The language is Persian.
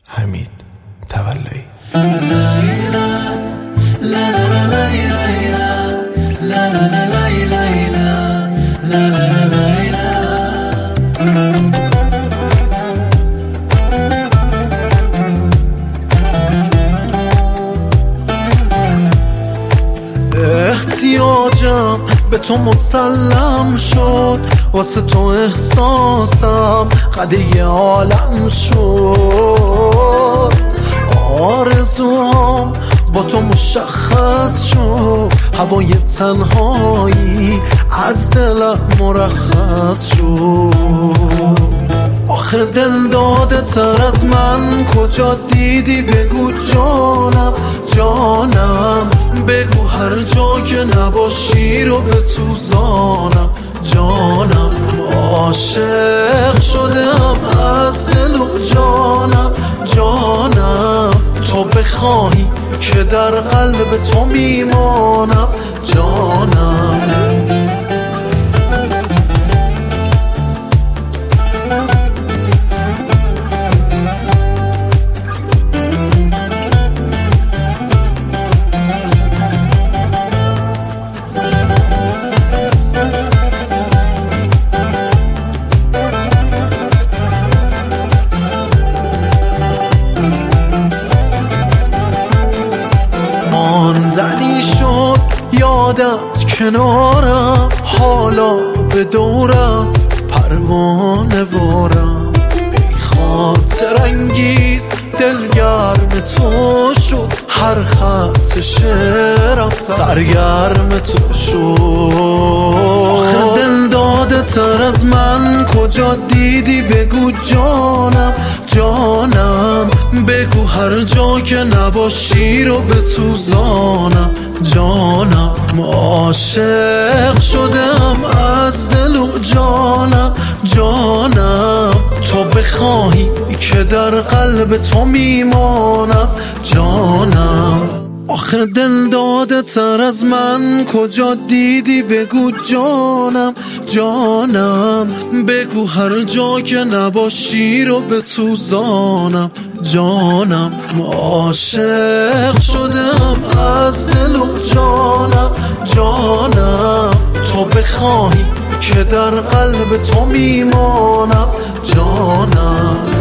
حمید تولایی. احتیاجم به تو مسلم شد، واسه تو احساسم قده عالم شد. آرزوام با تو مشخص شد، هوای تنهایی از دلم مرخص شد. آخه دل داده تر از من کجا دیدی؟ بگو جانم جانم، بگو هر جا که نباشی رو بسوزانم جانم. عاشق شدم از دل و جانم جانم، تو بخواهی که در قلب تو میمانم جانم. ماندنی شد یادت کنارم، حالا به دورت پروانه وارم. ای خاطر انگیز دلگرم تو شد، هر خط شعرم سرگرم تو شد. آخه دل داده تر از من کجا دیدی؟ بگو جانم جانم، بگو هر جا که نباشی رو بسوزانم جانم. عاشق شدم از دل و جانم جانم، تو بخواهی که در قلب تو میمانم جانم. آخه دل داده تر از من کجا دیدی؟ بگو جانم جانم، بگو هر جا که نباشی رو بسوزانم جانم. عاشق شدم از دل و جانم جانم، تو بخواهی که در قلب تو میمانم جانم.